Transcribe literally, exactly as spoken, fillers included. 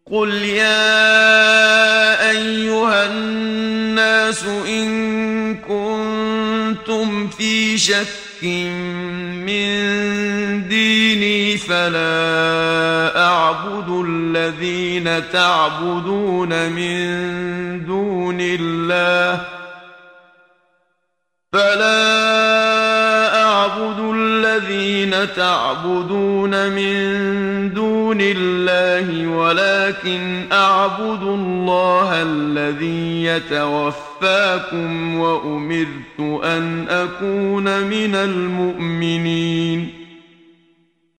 قل يا أيها الناس إن كنتم في شك من ديني فلا أعبد الذين تعبدون من دون الله فلا أعبد الذين تعبدون من دون الله ولكن أعبد الله الذي يتوفاكم وأمرت أن أكون من المؤمنين